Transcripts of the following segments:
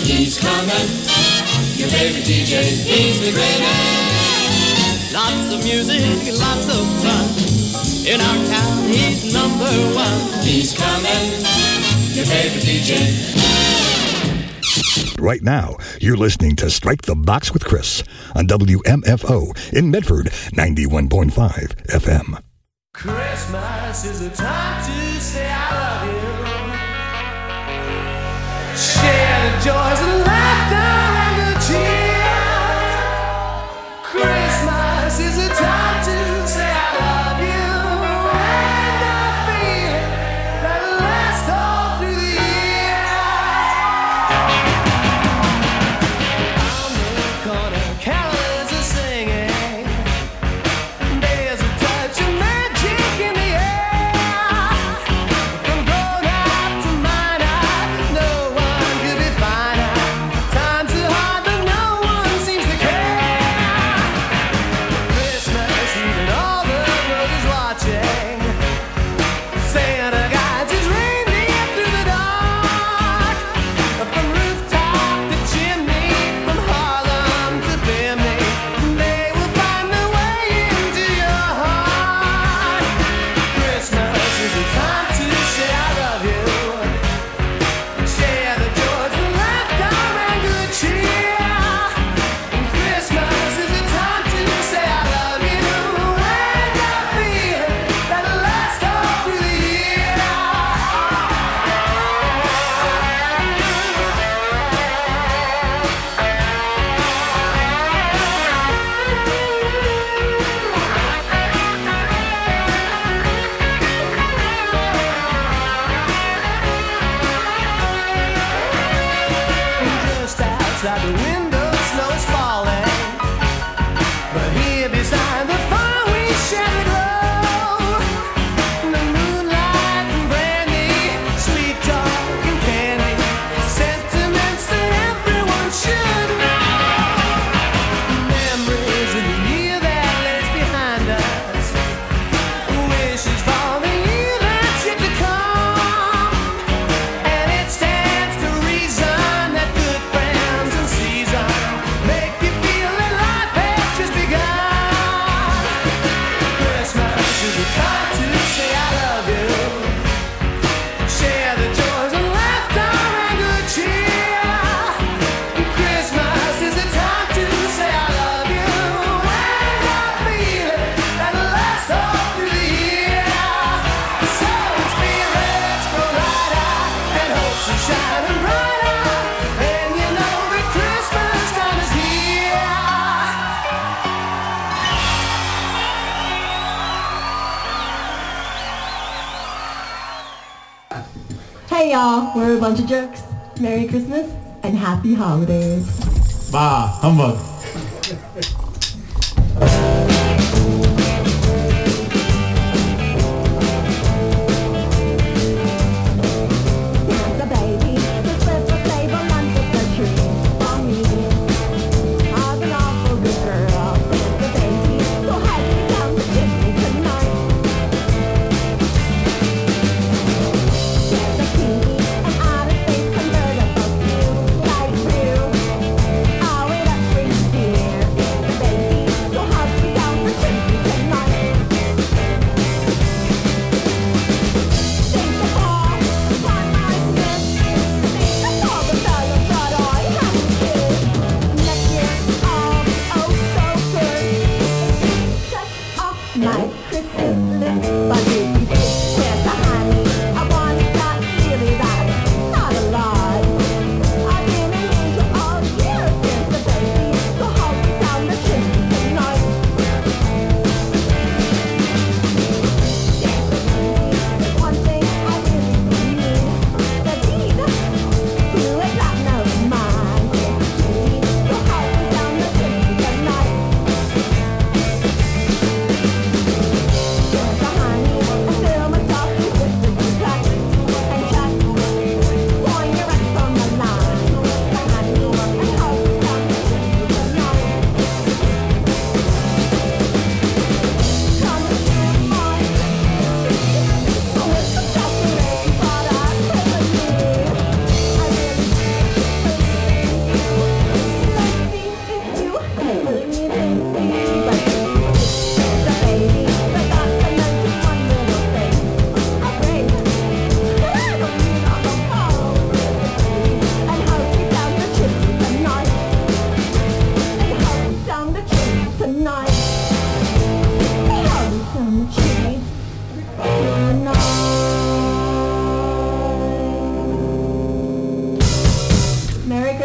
He's coming, your favorite DJ, he's the greatest. Lots of music, lots of fun. In our town, he's number one. He's coming, your favorite DJ. Right now, you're listening to Strike the Box with Chris on WMFO in Medford, 91.5 FM. Christmas is a time to say I love you. Share the joys and laughter and the tears. Christmas is a time to say I love you. And I feel that lasts all through the year. On the corner, carols are singing. There's a touch of magic in the air. From grown up to minor, no one could be finer. Times are hard, but no one seems to care. Christmas Eve and all the world is watching. Santa guides his reindeer through the dark. From rooftop to chimney, from Harlem to Bimini, they will find their way into your heart. Christmas is a time to say I love you. Share the joys and laughter and good cheer. Christmas is a time to say I love you. And I feel that lasts all through the year. Just outside the window, snow is falling. But here beside the fire, we share the glow. The moonlight and brandy, sweet talk and candy, sentiments that everyone should know. Memories of the year that lays behind us, wishes for the year that's yet to come. And it stands to reason that good friends and season make you feel that life has just begun. Christmas is a time to say I love you. Share the joys and laughter and good cheer. Christmas is a time to say I love you. And I feel it that lasts all through the year. So spirits grow lighter and hopes are shining brighter. And you know that Christmas time is here. Hey y'all, we're a bunch of jerks. Merry Christmas and Happy Holidays. Bah, humbug. Santa baby, the slip of flavor under the tree for me. I'm an awful good girl, Santa baby, so hide me down to Disney tonight. There's a teeny and out-of-space convertible view, light blue. Oh, it up pretty dear, Santa baby, so hide me down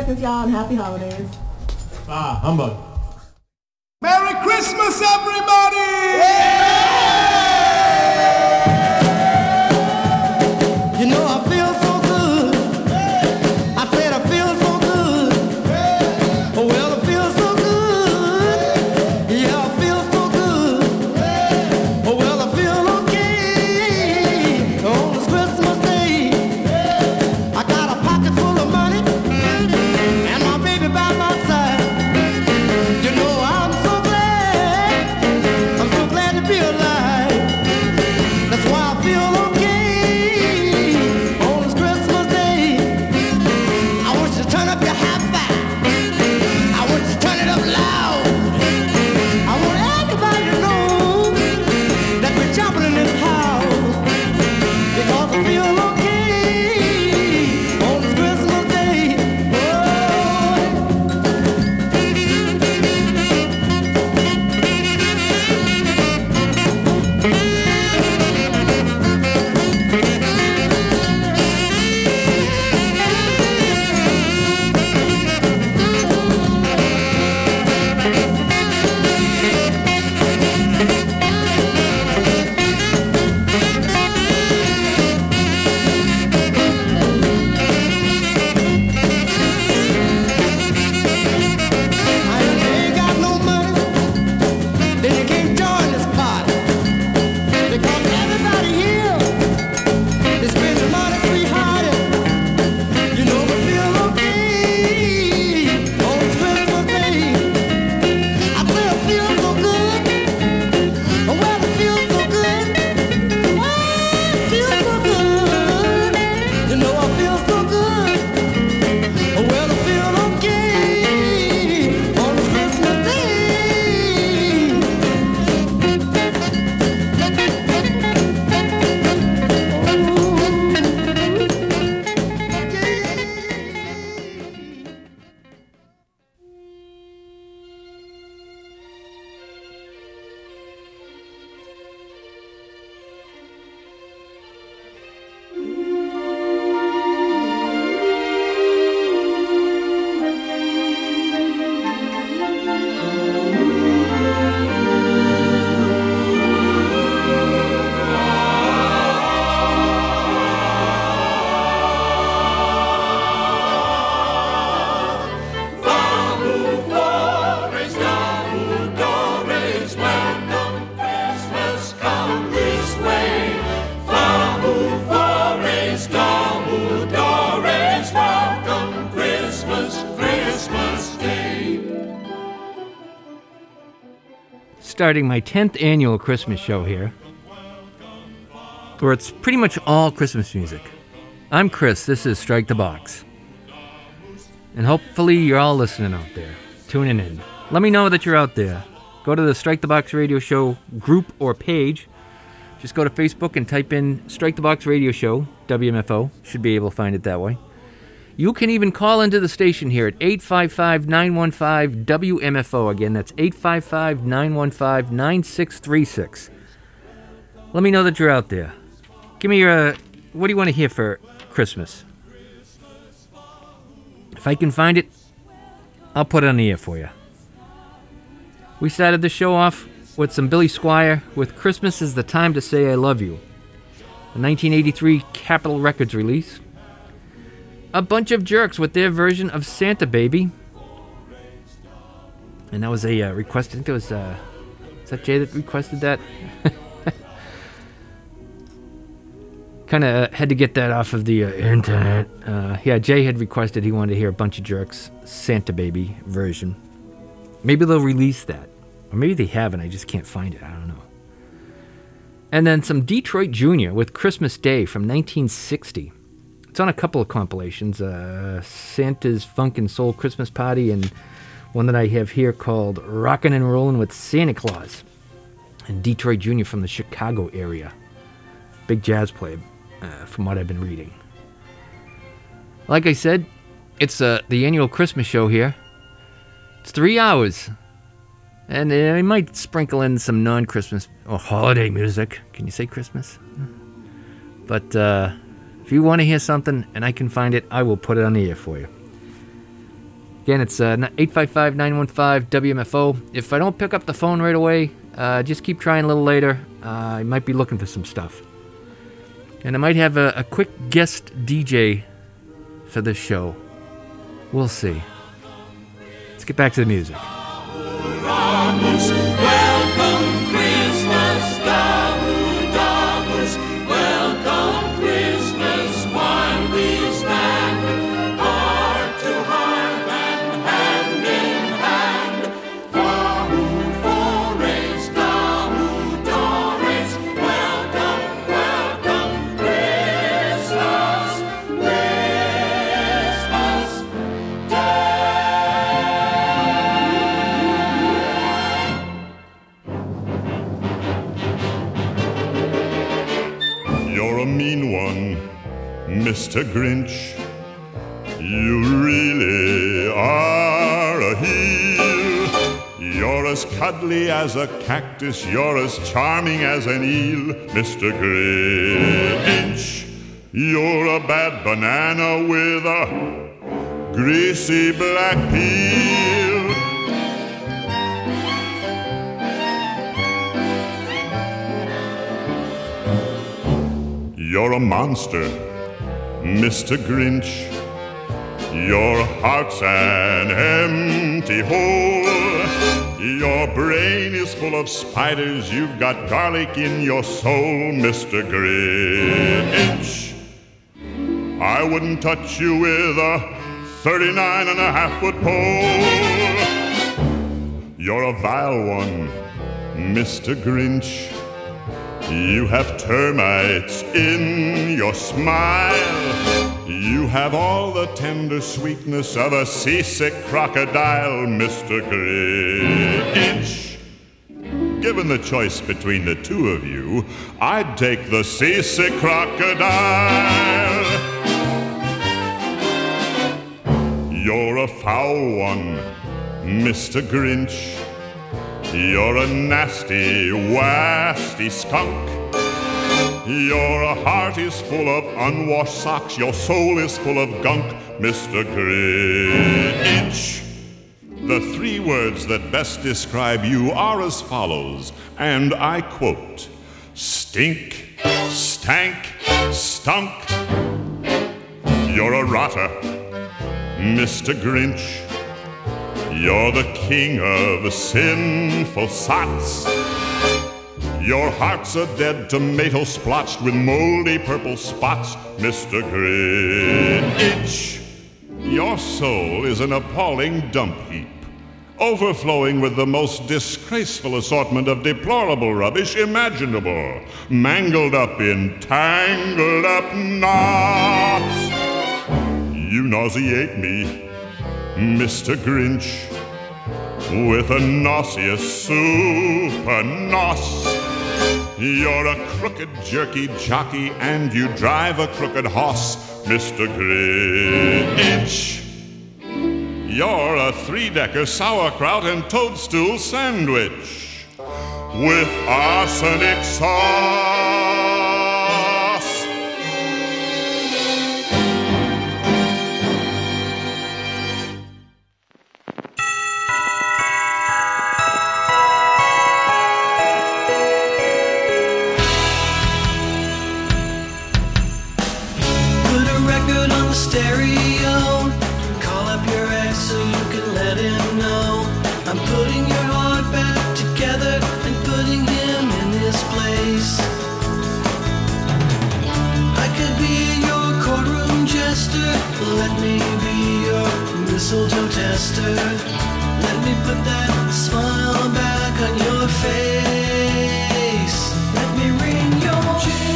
Christmas, y'all, and happy holidays. Ah, humbug. Merry Christmas, everybody! You know I feel so good. I said I feel so good. Oh well, I feel so good. Yeah, I feel so good. Oh well, I feel okay. On this Christmas day, I got a pocket full of money and my baby by my side. You know I'm so glad to be alive. That's why I feel okay on this Christmas day. I want you to turn up your hi-fi. I want you to turn it up loud. I want everybody to know that we're jumping in this house because I feel okay on this Christmas day. I ain't got no money, then you can't join this party because everybody here is spending money free-hearted. You know we feel okay on this Christmas day. I say I feel so good. Oh, well, it feels so good. Oh, it feels so good. You know I feel so good. Oh, well, I feel okay on this Christmas day. Starting my 10th annual Christmas show here, where it's pretty much all Christmas music. I'm Chris, this is Strike the Box. And hopefully you're all listening out there, tuning in. Let me know that you're out there. Go to the Strike the Box Radio Show group or page. Just go to Facebook and type in Strike the Box Radio Show, WMFO. Should be able to find it that way. You can even call into the station here at 855-915-WMFO. Again, that's 855-915-9636. Let me know that you're out there. Give me your, what do you want to hear for Christmas? If I can find it, I'll put it on the air for you. We started the show off with some Billy Squier with Christmas is the Time to Say I Love You, a 1983 Capitol Records release. A Bunch of Jerks with their version of Santa Baby. And that was a request. I think it was, is that Jay that requested that? Kind of had to get that off of the internet. Yeah, Jay had requested he wanted to hear A Bunch of Jerks Santa Baby version. Maybe they'll release that. Or maybe they haven't, I just can't find it. I don't know. And then some Detroit Jr. with Christmas Day from 1960. It's on a couple of compilations, Santa's Funk and Soul Christmas Party, and one that I have here called Rockin' and Rollin' with Santa Claus. And Detroit Jr. from the Chicago area. Big jazz player, from what I've been reading. Like I said, it's the annual Christmas show here. It's 3 hours. And I might sprinkle in some non-Christmas or holiday music. Can you say Christmas? But, if you want to hear something and I can find it, I will put it on the air for you. Again, it's 855-915-WMFO. If I don't pick up the phone right away, just keep trying a little later. I might be looking for some stuff. And I might have a quick guest DJ for this show. We'll see. Let's get back to the music. Welcome Christmas, Damu-Damus. Welcome Christmas, while we stand heart to heart and hand in hand. Damu-Fores, Damu-Dores. Welcome, welcome Christmas, Christmas Day. You're a mean one, Mr. Grinch. You really are a heel. You're as cuddly as a cactus. You're as charming as an eel, Mr. Grinch. You're a bad banana with a greasy black peel. You're a monster, Mr. Grinch. Your heart's an empty hole. Your brain is full of spiders. You've got garlic in your soul, Mr. Grinch. I wouldn't touch you with a 39.5-foot pole. You're a vile one, Mr. Grinch. You have termites in your smile. You have all the tender sweetness of a seasick crocodile, Mr. Grinch. Given the choice between the two of you, I'd take the seasick crocodile. You're a foul one, Mr. Grinch. You're a nasty, wasty skunk. Your heart is full of unwashed socks. Your soul is full of gunk, Mr. Grinch. The three words that best describe you are as follows, and I quote: stink, stank, stunk. You're a rotter, Mr. Grinch. You're the king of sinful sots. Your heart's a dead tomato splotched with moldy purple spots, Mr. Grinch. Your soul is an appalling dump heap, overflowing with the most disgraceful assortment of deplorable rubbish imaginable, mangled up in tangled up knots. You nauseate me, Mr. Grinch, with a nauseous super nos. You're a crooked jerky jockey and you drive a crooked hoss, Mr. Grinch. You're a three-decker sauerkraut and toadstool sandwich with arsenic sauce. Stereo, call up your ex so you can let him know I'm putting your heart back together and putting him in his place. I could be your courtroom jester, let me be your mistletoe tester. Let me put that smile back on your face. Let me ring your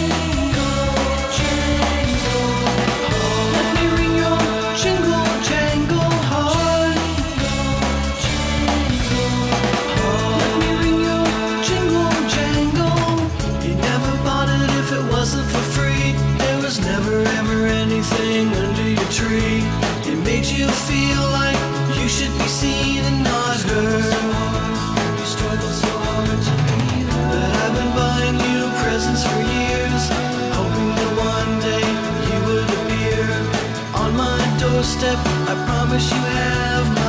tree. It made you feel like you should be seen and not heard. You struggled so hard to be heard. But I've been buying you presents for years, hoping that one day you would appear on my doorstep. I promise you have my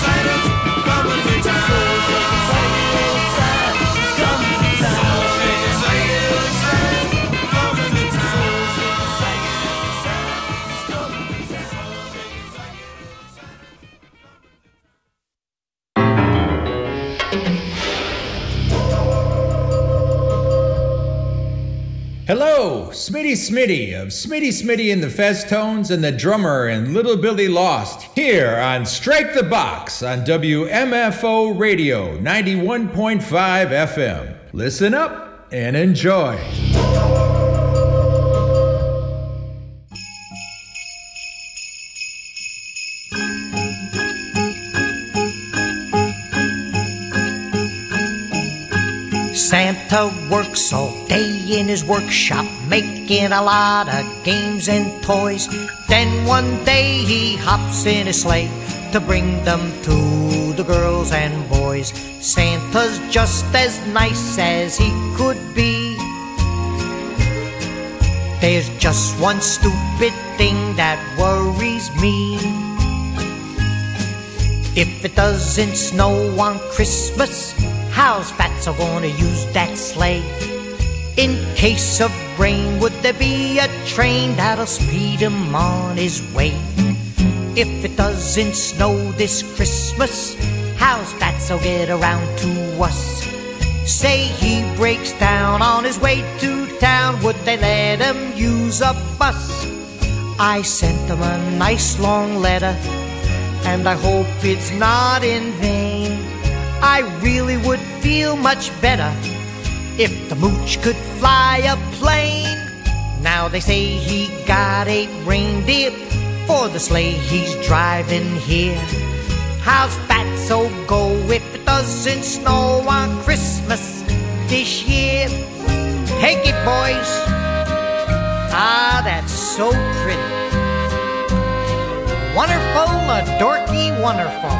excited, coming to town. Hello, Smitty of Smitty and the Festones and the Drummer and Little Billy Lost here on Strike the Box on WMFO Radio 91.5 FM. Listen up and enjoy. Santa works all day in his workshop, making a lot of games and toys. Then one day he hops in his sleigh to bring them to the girls and boys. Santa's just as nice as he could be. There's just one stupid thing that worries me. If it doesn't snow on Christmas, how's Fatso gonna use that sleigh? In case of rain, would there be a train that'll speed him on his way? If it doesn't snow this Christmas, how's Fatso get around to us? Say he breaks down on his way to town, would they let him use a bus? I sent him a nice long letter, and I hope it's not in vain. I really would feel much better if the mooch could fly a plane. Now they say he got 8 reindeer for the sleigh he's driving here. How's Fatso go if it doesn't snow on Christmas this year? Hanky boys, ah, that's so pretty. Wonderful, a dorky wonderful.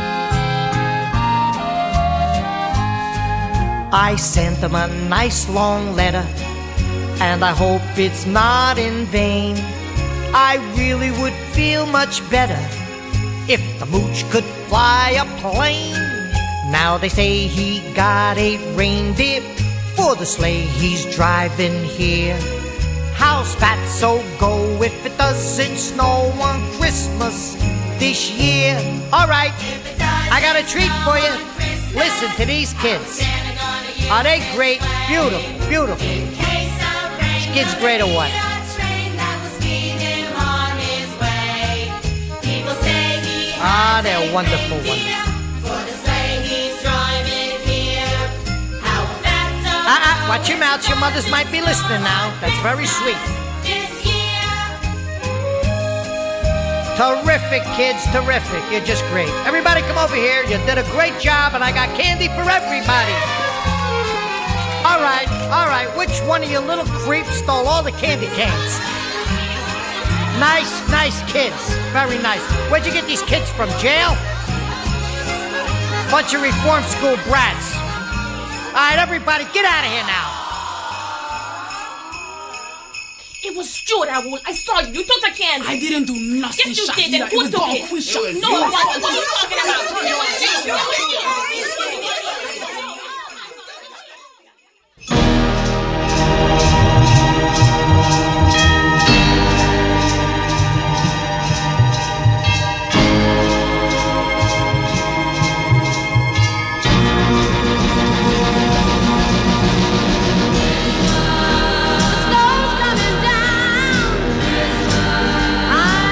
I sent him a nice long letter, and I hope it's not in vain. I really would feel much better if the mooch could fly a plane. Now they say he got 8 reindeer for the sleigh he's driving here. How's Fatso go if it doesn't snow on Christmas this year? All right, I got a treat for you. Listen to these kids. Are they great? Beautiful, beautiful. These kids great or what? Ah, they're wonderful ones. Watch your mouth. Your mothers might be listening now. That's very sweet. Terrific, kids. Terrific. You're just great. Everybody come over here. You did a great job, and I got candy for everybody. All right, all right. Which one of you little creeps stole all the candy canes? Nice, nice kids. Very nice. Where'd you get these kids from, jail? Bunch of reform school brats. All right, everybody, get out of here now. It was you, Raul. I saw you. You took the candy. I didn't do nothing, Yes, you Shakira. did. And who took it? No, what are you talking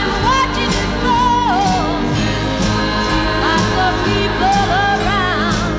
People around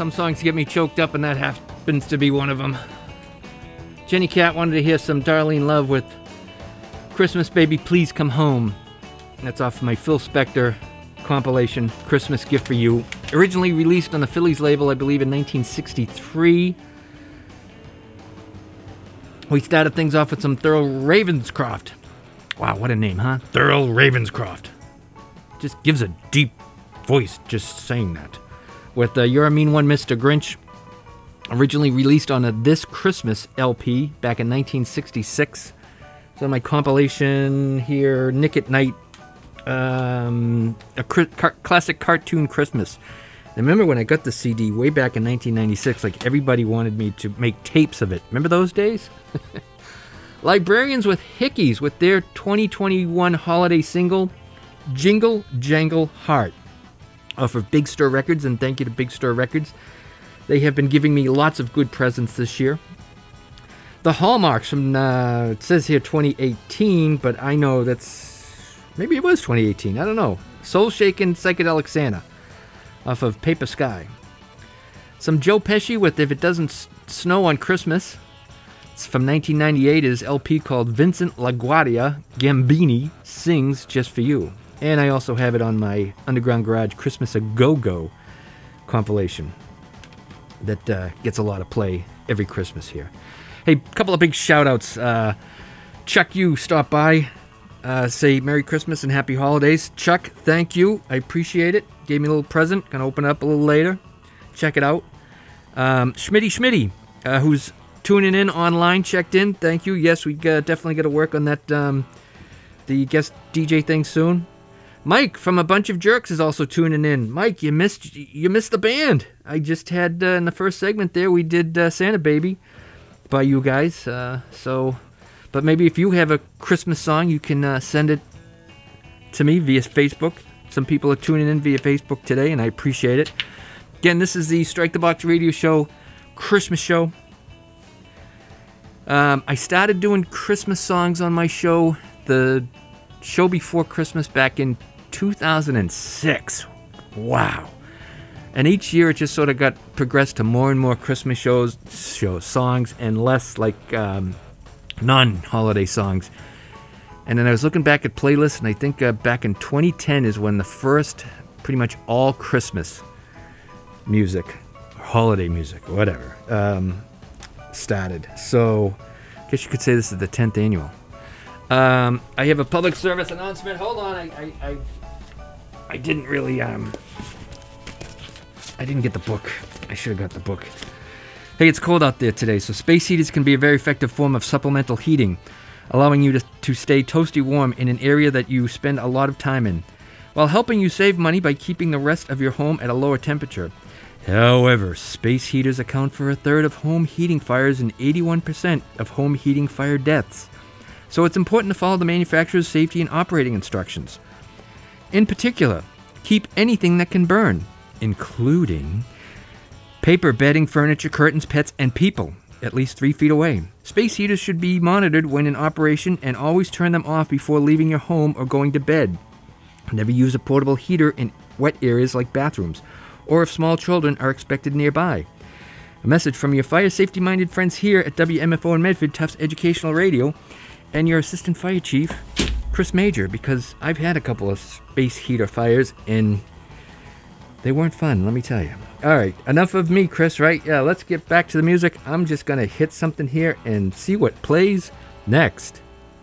Some songs get me choked up, and that happens to be one of them. Jenny Cat wanted to hear some Darlene Love with Christmas Baby Please Come Home. That's off my Phil Spector compilation, Christmas Gift for You. Originally released on the Phillies label, I believe, in 1963. We started things off with some Thurl Ravenscroft. Wow, what a name, huh? Thurl Ravenscroft. Just gives a deep voice just saying that. With You're a Mean One, Mr. Grinch. Originally released on a This Christmas LP back in 1966. So my compilation here, Nick at Night, a classic cartoon Christmas. I remember when I got the CD way back in 1996, like everybody wanted me to make tapes of it. Remember those days? Librarians with Hickeys with their 2021 holiday single, Jingle Jangle Heart, off of Big Stir Records, and thank you to Big Stir Records. They have been giving me lots of good presents this year. The Hallmarks from, it says here 2018, but I know maybe it was 2018, I don't know. Soul Shakin' Psychedelic Santa, off of Paper Sky. Some Joe Pesci with If It Doesn't Snow on Christmas. It's from 1998, his LP called Vincent LaGuardia Gambini Sings Just For You. And I also have it on my Underground Garage Christmas A Go-Go compilation that gets a lot of play every Christmas here. Hey, a couple of big shout-outs. Chuck, you stopped by. Say Merry Christmas and Happy Holidays. Chuck, thank you. I appreciate it. Gave me a little present. Gonna open it up a little later. Check it out. Schmitty, who's tuning in online, checked in. Thank you. Yes, we definitely got to work on that, the guest DJ thing soon. Mike from A Bunch of Jerks is also tuning in. Mike, you missed the band. I just had in the first segment there we did Santa Baby by you guys. But maybe if you have a Christmas song, you can send it to me via Facebook. Some people are tuning in via Facebook today, and I appreciate it. Again, this is the Strike the Box Radio Show Christmas show. I started doing Christmas songs on my show, the show before Christmas, back in 2006. Wow. And each year it just sort of got progressed to more and more Christmas songs, and less like non-holiday songs. And then I was looking back at playlists, and I think back in 2010 is when the first pretty much all Christmas music, or holiday music, or whatever, started. So I guess you could say this is the 10th annual. I have a public service announcement. Hold on, I didn't really, I didn't get the book. I should have got the book. Hey, it's cold out there today, so space heaters can be a very effective form of supplemental heating, allowing you to stay toasty warm in an area that you spend a lot of time in, while helping you save money by keeping the rest of your home at a lower temperature. However, space heaters account for a third of home heating fires and 81% of home heating fire deaths. So it's important to follow the manufacturer's safety and operating instructions. In particular, keep anything that can burn, including paper, bedding, furniture, curtains, pets, and people, at least 3 feet away. Space heaters should be monitored when in operation, and always turn them off before leaving your home or going to bed. Never use a portable heater in wet areas like bathrooms, or if small children are expected nearby. A message from your fire safety-minded friends here at WMFO in Medford, Tufts Educational Radio, and your Assistant Fire Chief, Chris Major, because I've had a couple of space heater fires, and they weren't fun, let me tell you. All right, enough of me, Chris, right? Yeah, let's get back to the music. I'm just going to hit something here and see what plays next.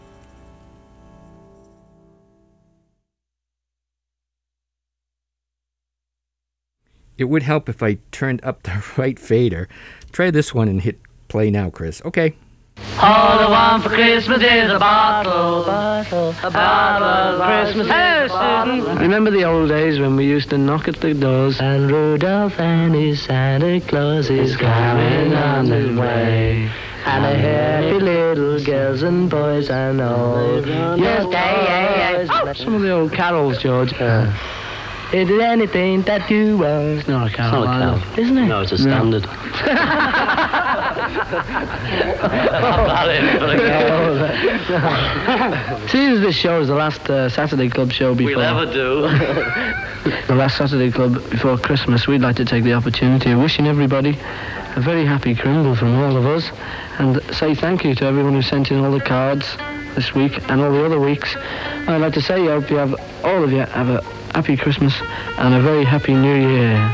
It would help if I turned up the right fader. Try this one and hit play now, Chris. Okay. All I want for Christmas is a bottle of Christmas. Hey, Susan! Remember the old days when we used to knock at the doors, and Rudolph and his Santa Claus is coming on the way. And the happy little girls and boys I know. Yes, some of the old carols, George. Is it anything that you want? It's not a carol. It's not a carol. Isn't it? No, it's a standard. Seeing as this show is the last Saturday Club show before... We'll ever do. the last Saturday Club before Christmas, we'd like to take the opportunity of wishing everybody a very happy Crimble from all of us, and say thank you to everyone who sent in all the cards this week and all the other weeks. I'd like to say I hope all of you have a happy Christmas and a very happy New Year.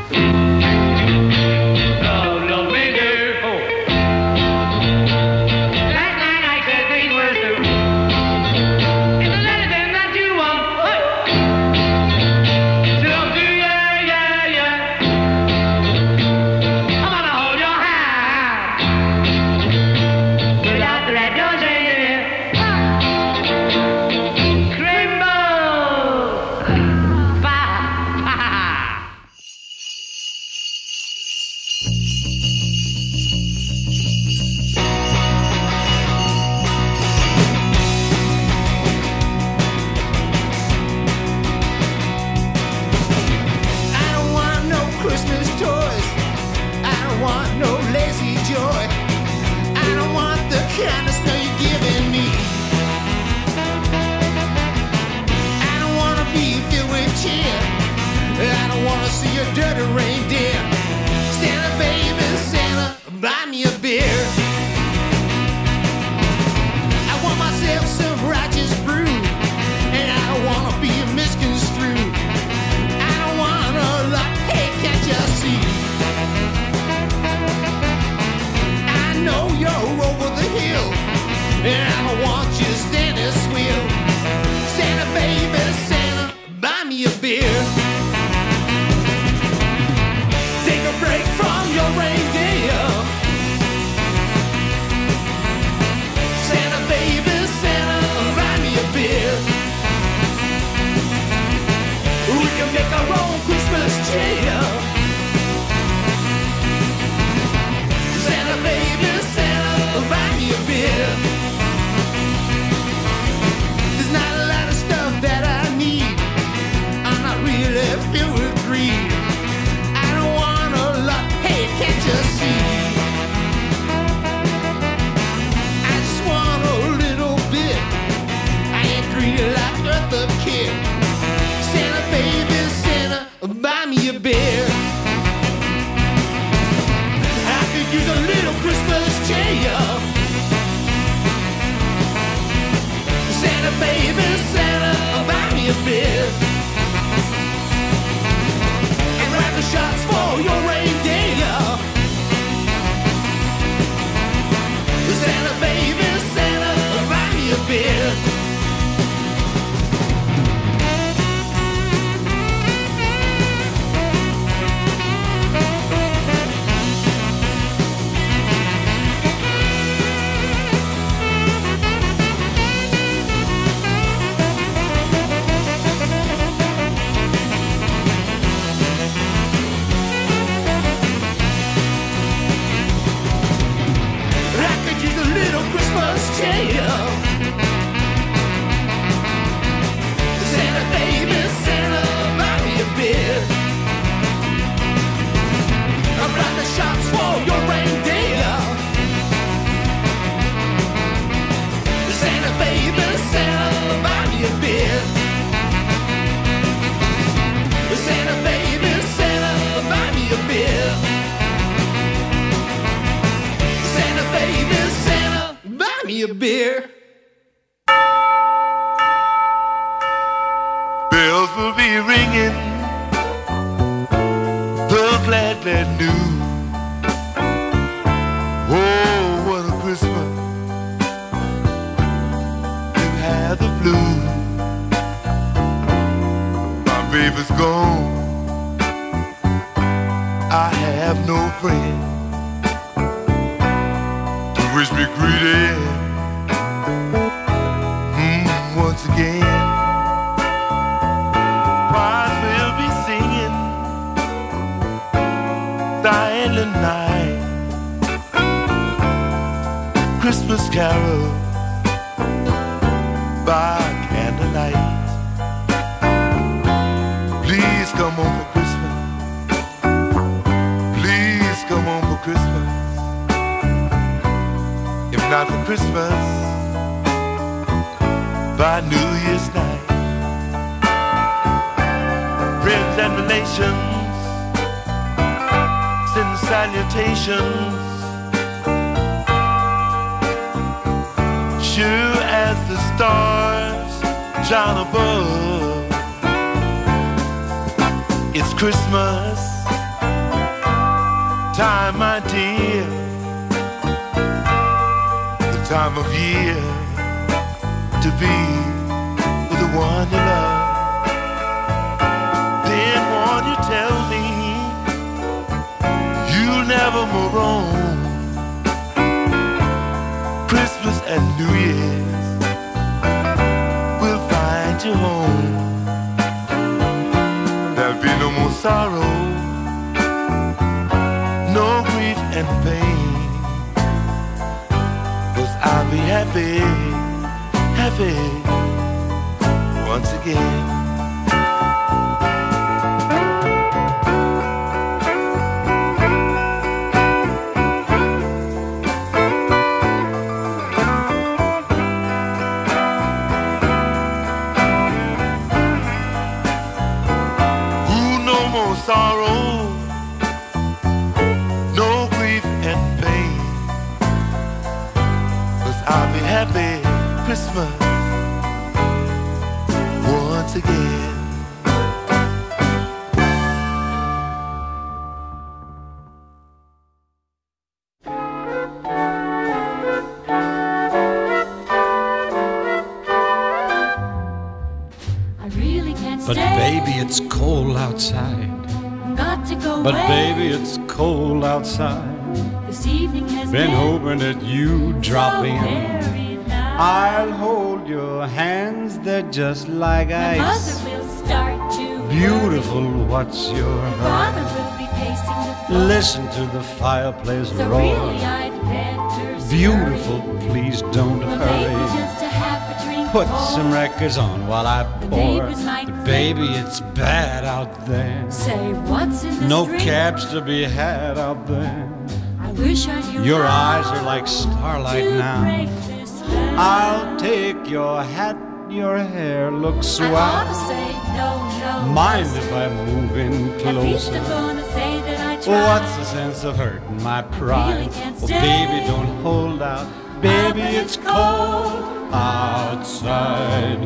Christmas by New Year's night. Friends and relations send salutations, sure as the stars shine above. It's Christmas time, my dear, the time of year to be with the one you love. Then won't you tell me you'll never more roam Christmas and New Year's will find you home. There'll be no more sorrow, no grief and pain, 'cause I'll be happy, happy once again. Sorrow, no grief and pain, 'cause I'll be happy Christmas once again. I really can't But stay. baby, it's cold outside. Got to go But away. baby, it's cold outside. This evening has Been hoping that you drop so in. very nice. I'll hold your hands, they're just like My ice. mother will start to Beautiful, what's your worry. hurry? Father will be pacing the floor. Listen to the fireplace So roar. really I'd better Beautiful, please don't scurry. Well, maybe hurry. just to have a drink Put more. some records on while I pour. neighbors might But baby, it's bad out there. say, what's in this No drink? cabs to be had out there. I wish I knew Your how eyes are like starlight to now. break this spell. I'll take your hat, your hair looks I ought swell. to say no, no. Mind if I move in At least closer? I'm gonna say that I tried. What's the sense of hurting my pride? Really can't Oh, stay. baby, don't hold out. Baby, but it's cold outside.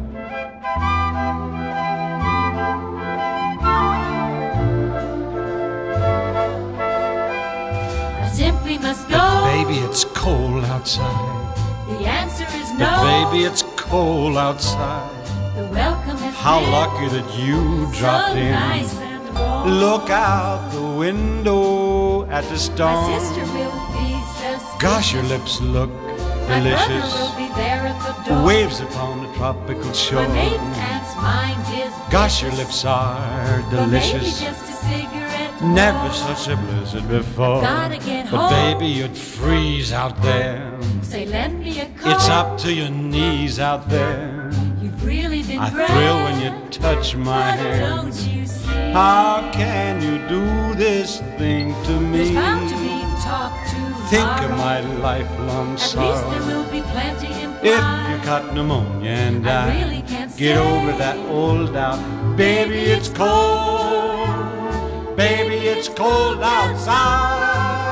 I simply must go. But baby, it's cold outside. The answer is But no. baby, it's cold outside. The welcome has How been lucky that you dropped so in. nice and warm. Look out the window at the My storm. sister will be suspicious. Gosh, your lips look My brother delicious. will be there at the door. Waves upon the tropical My shore. maiden aunt's mind is Gosh, your lips are Well, maybe delicious. just a cigarette Never more. such a blizzard before. Gotta get But home. baby, you'd freeze out there. Say, lend me a coat. It's up to your knees out there. You've really been I great. thrill when you touch my But hand. don't you see? How can you do this thing to There's me? bound to be talk Think tomorrow. of my lifelong At least sorrow. there will be plenty If implied. you got pneumonia and I I really can't get stay. over that old doubt, baby, it's cold. Baby, it's cold outside.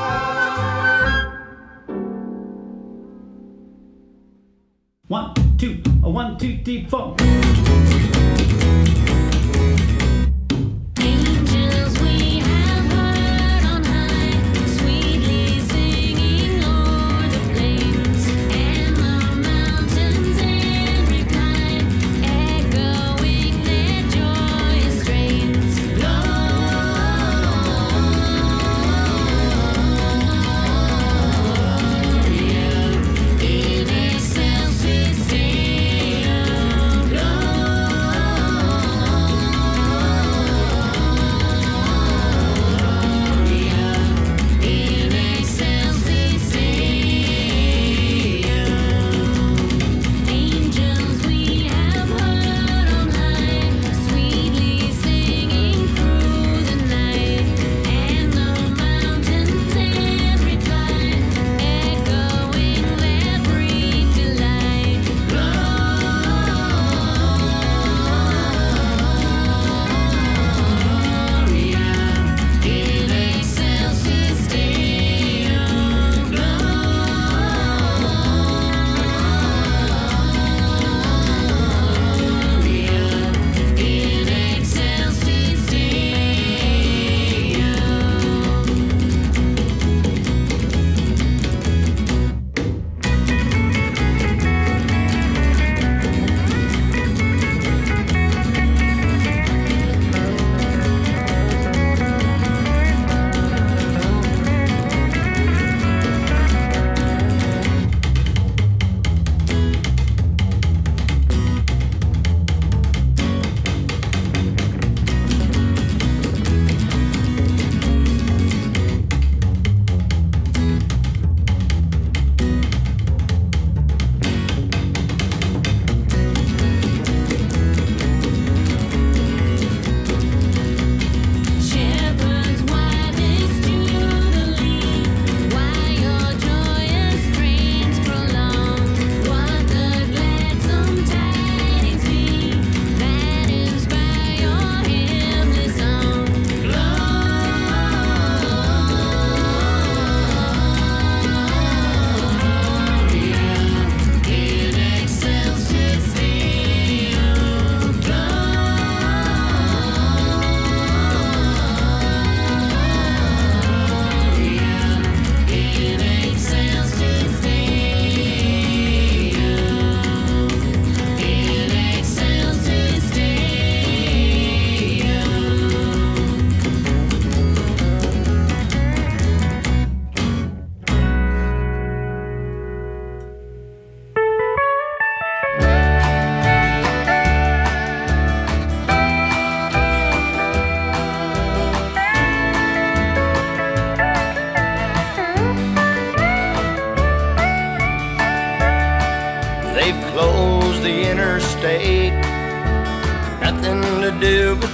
One, two, 1, 2, 3, 4. Angels we have heard on high, sweetly singing o'er the plains and the mountains every kind, echoing their joyous strains. Gloria in excelsis Deo, Gloria.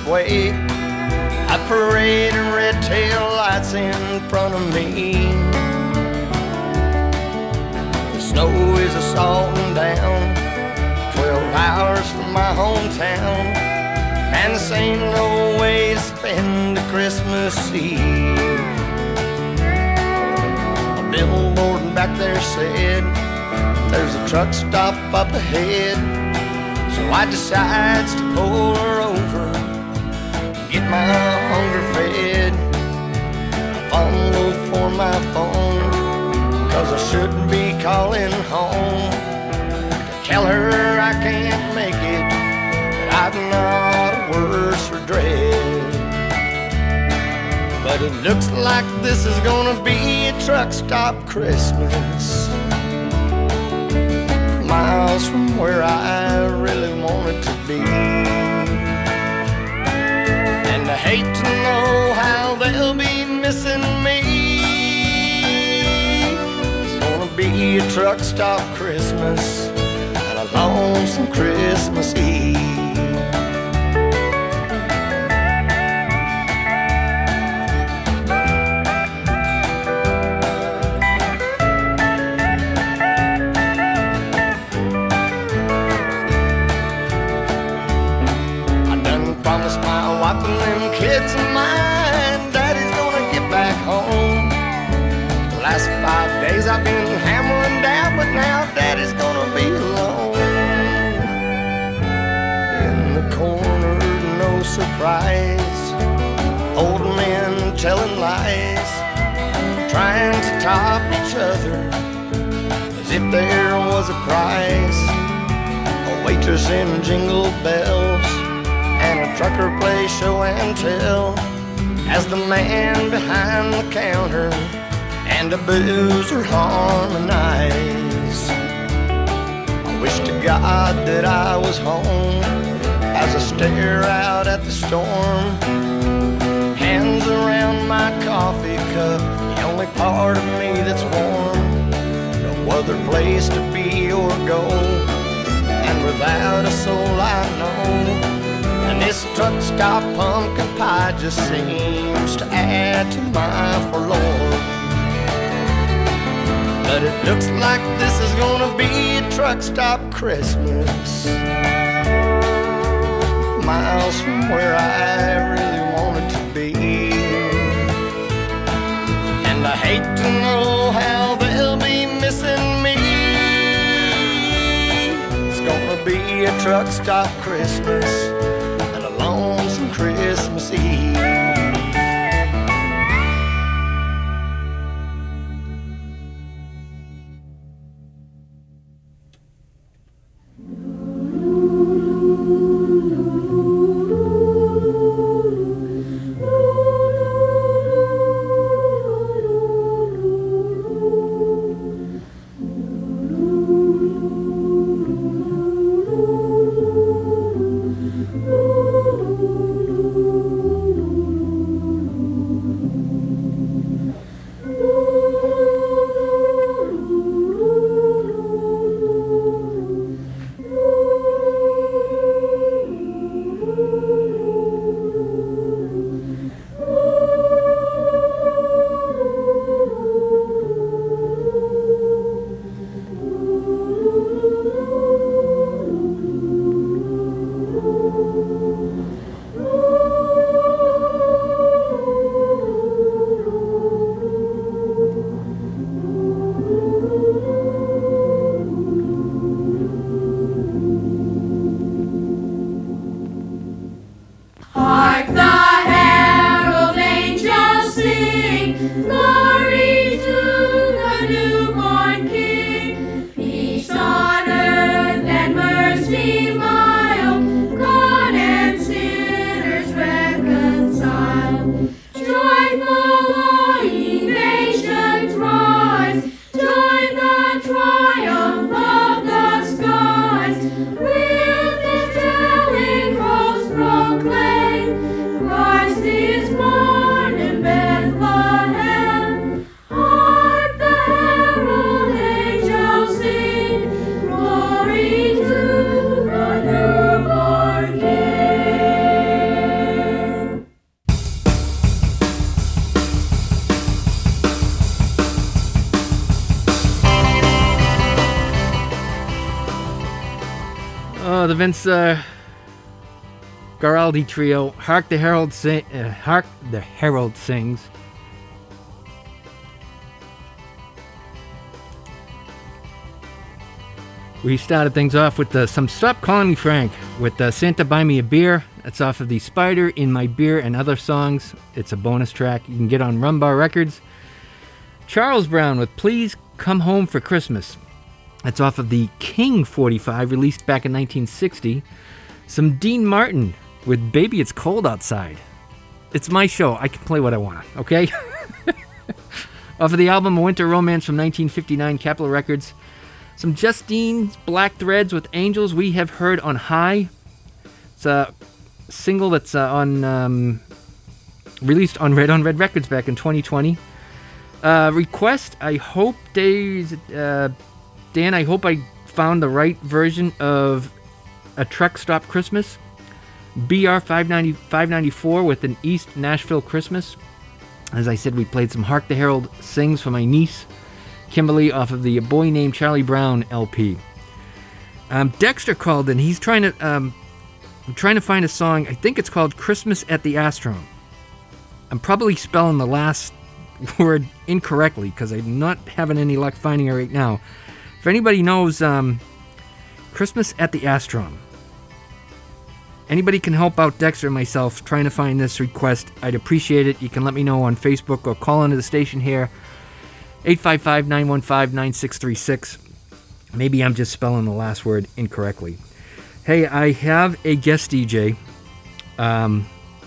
way. A parade of red tail lights in front of me. The snow is a-salting down 12 hours from my hometown, and this ain't no way to spend a Christmas Eve. A billboard back there said there's a truck stop up ahead, so I decides to pull her over, get my hunger fed. I fumbled for my phone, 'cause I shouldn't be calling home to tell her I can't make it, that I've not a worse for dread. But it looks like this is gonna be a truck stop Christmas, miles from where I really want it to be. And I hate to know how they'll be missing me. It's gonna be a truck stop Christmas and a lonesome Christmas Eve. Promised my wife and them kids of mine Daddy's gonna get back home. The last 5 days I've been hammering down, but now Daddy's gonna be alone. In the corner, no surprise, old men telling lies, trying to top each other as if there was a prize. A waitress in jingle bells and a trucker play show and tell as the man behind the counter and the boozer harmonize. I wish to God that I was home as I stare out at the storm, hands around my coffee cup, the only part of me that's warm. No other place to be or go, and without a soul I know. And this truck stop pumpkin pie just seems to add to my forlorn. But it looks like this is gonna be a truck stop Christmas, miles from where I really want it to be. And I hate to know how they'll be missing me. It's gonna be a truck stop Christmas, lonesome Christmas Eve. the Vince Guaraldi Trio, Hark the Herald Sings. We started things off with some Stop Calling Me Frank with Santa Buy Me a Beer. That's off of the Spider in My Beer and Other Songs. It's a bonus track you can get on Rumbar Records. Charles Brown with Please Come Home for Christmas. That's off of the King 45, released back in 1960. Some Dean Martin with Baby It's Cold Outside. It's my show. I can play what I want, okay? Off of the album A Winter Romance from 1959, Capitol Records. Some Justine's Black Threads with Angels We Have Heard on High. It's a single that's released on Red Records back in 2020. Request, I hope Dan, I hope I found the right version of A Truck Stop Christmas. BR 594 with an East Nashville Christmas. As I said, we played some Hark the Herald Sings for my niece Kimberly off of the A Boy Named Charlie Brown LP. Dexter called in. He's trying to I'm trying to find a song. I think it's called Christmas at the Astrodome. I'm probably spelling the last word incorrectly because I'm not having any luck finding it right now. If anybody knows Christmas at the Astrodome, anybody can help out Dexter and myself trying to find this request, I'd appreciate it. You can let me know on Facebook or call into the station here. 855-915-9636. Maybe I'm just spelling the last word incorrectly. Hey, I have a guest DJ. I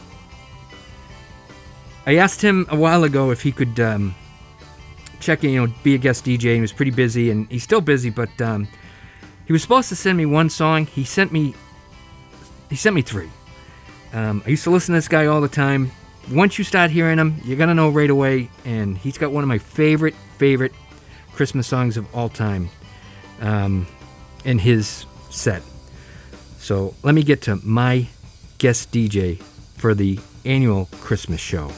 asked him a while ago if he could check in, be a guest DJ. He was pretty busy, and he's still busy, but he was supposed to send me one song. He sent me 3. I used to listen to this guy all the time. Once you start hearing him, you're going to know right away. And he's got one of my favorite Christmas songs of all time in his set. So let me get to my guest DJ for the annual Christmas show.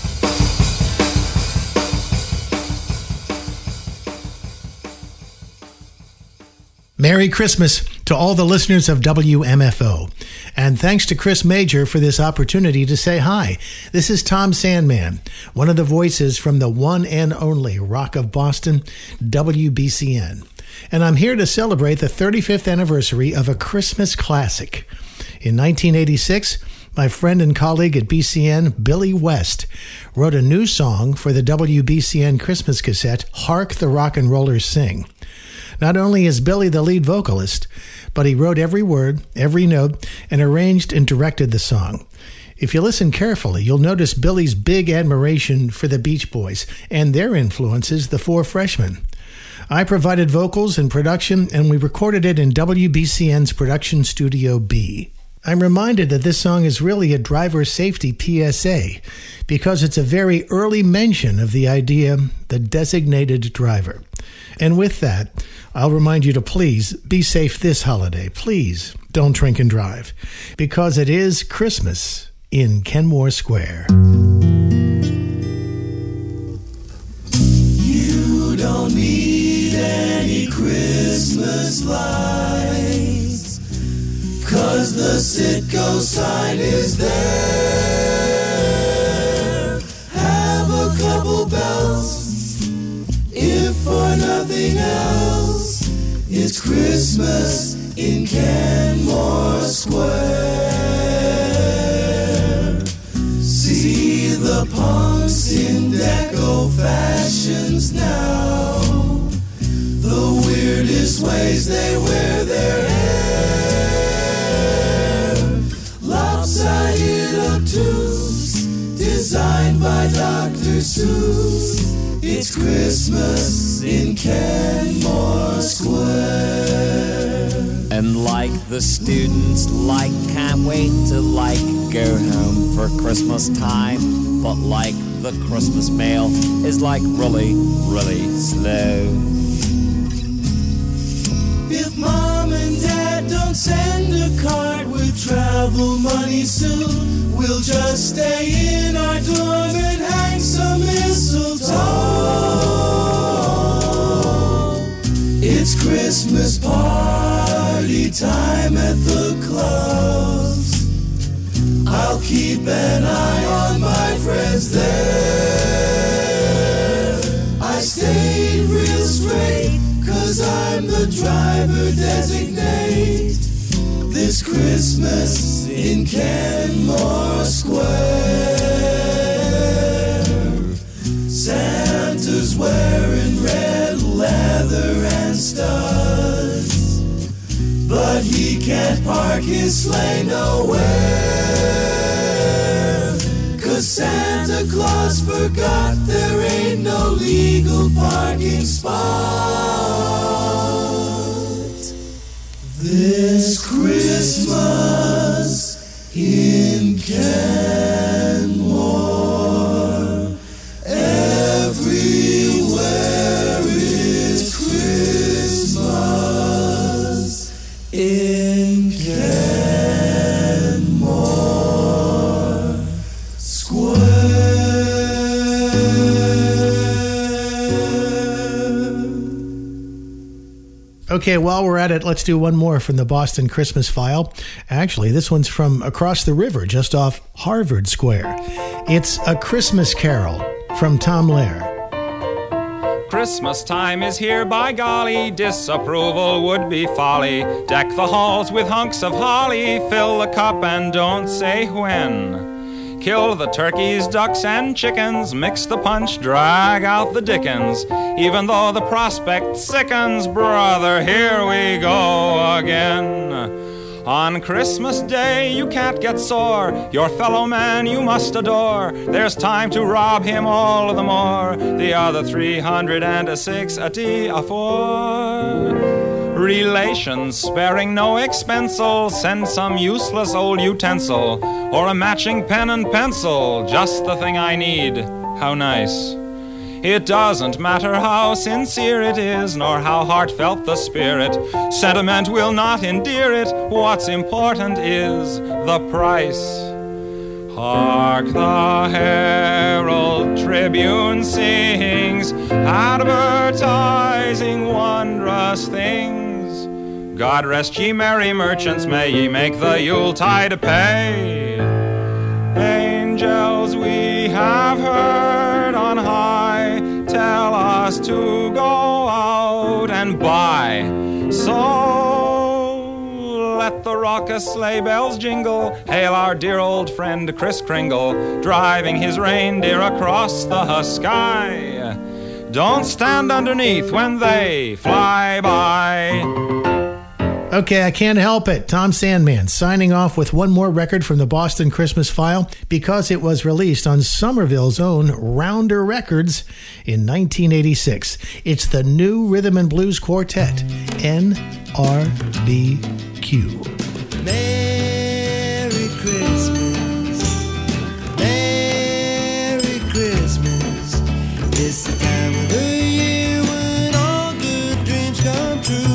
Merry Christmas to all the listeners of WMFO. And thanks to Chris Major for this opportunity to say hi. This is Tom Sandman, one of the voices from the one and only Rock of Boston, WBCN. And I'm here to celebrate the 35th anniversary of a Christmas classic. In 1986, my friend and colleague at BCN, Billy West, wrote a new song for the WBCN Christmas cassette, Hark the Rock and Rollers Sing. Not only is Billy the lead vocalist, but he wrote every word, every note, and arranged and directed the song. If you listen carefully, you'll notice Billy's big admiration for the Beach Boys and their influences, the Four Freshmen. I provided vocals and production, and we recorded it in WBCN's Production Studio B. I'm reminded that this song is really a driver safety PSA because it's a very early mention of the idea, the designated driver. And with that, I'll remind you to please be safe this holiday. Please don't drink and drive because it is Christmas in Kenmore Square. You don't need any Christmas lights, 'cause the Citgo sign is there. Have a couple bells, if for nothing else. It's Christmas in Kenmore Square. See the punks in deco fashions now, the weirdest ways they wear their hair. Lopsided obtuse, designed by Dr. Seuss. It's Christmas in Kenmore Square. And like the students, can't wait to go home for Christmas time. But the Christmas mail is really, really slow. If mom and dad don't send a card with travel money soon, we'll just stay in our dorm and hang some mistletoe. It's Christmas party party time at the clubs. I'll keep an eye on my friends there. I stayed real straight, 'cause I'm the driver designate. This Christmas in Kenmore Square, Santa's wearing red leather and studs, but he can't park his sleigh nowhere, 'cause Santa Claus forgot there ain't no legal parking spot. This Christmas in Kenmore, everywhere is Christmas in Kenmore Square. Okay, while we're at it, let's do one more from the Boston Christmas File. Actually, this one's from across the river, just off Harvard Square. It's A Christmas Carol from Tom Lehrer. Christmas time is here, by golly, disapproval would be folly. Deck the halls with hunks of holly, fill the cup and don't say when. Kill the turkeys, ducks, and chickens, mix the punch, drag out the dickens. Even though the prospect sickens, brother, here we go again. On Christmas Day you can't get sore, your fellow man you must adore. There's time to rob him all the more, the other 364. Relations sparing no expensel, send some useless old utensil, or a matching pen and pencil, just the thing I need. How nice. It doesn't matter how sincere it is, nor how heartfelt the spirit. Sentiment will not endear it. What's important is the price. Hark, the Herald Tribune sings, advertising wondrous things. God rest ye merry merchants, may ye make the Yuletide pay. Angels we have heard on high tell us to go out and buy. So let the raucous sleigh bells jingle, hail our dear old friend Kris Kringle, driving his reindeer across the sky. Don't stand underneath when they fly by. Okay, I can't help it. Tom Sandman signing off with one more record from the Boston Christmas File because it was released on Somerville's own Rounder Records in 1986. It's the New Rhythm and Blues Quartet, NRBQ. Merry Christmas, Merry Christmas. It's the time of the year when all good dreams come true.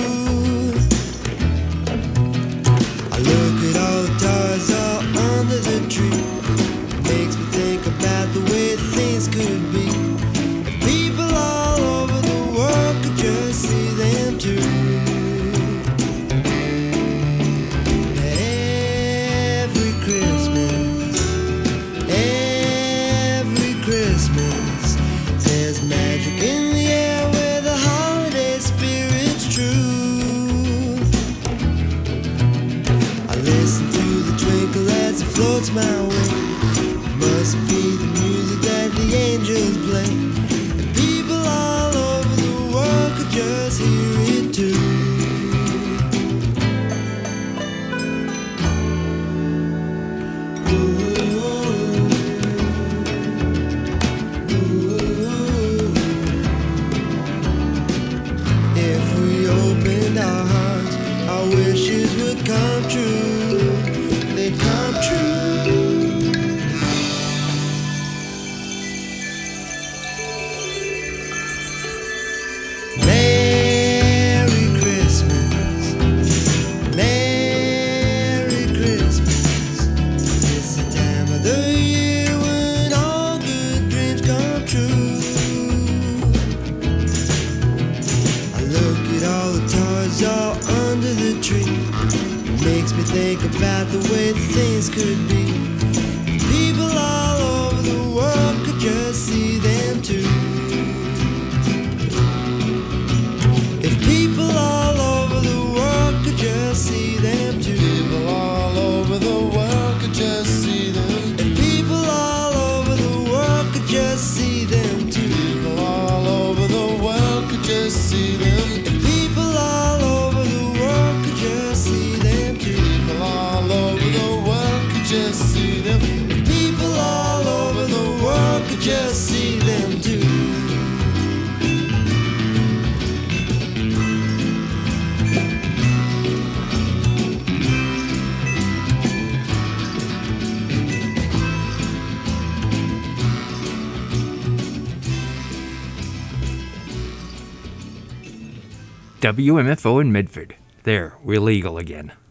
I look at all the toys all under the tree. It makes me think about the way things could be. If people all over the world could just see them too. think about the way things could be. People all over the world could just see them too. If people all over the world could just see them too. People all over the world could just see them. If people all over the world could just see them too. People all over the world could just see them. If people all over the world could just see them too. People all over the world could just see them. If people all over the world could just see them too. WMFO in Medford. There, we're legal again.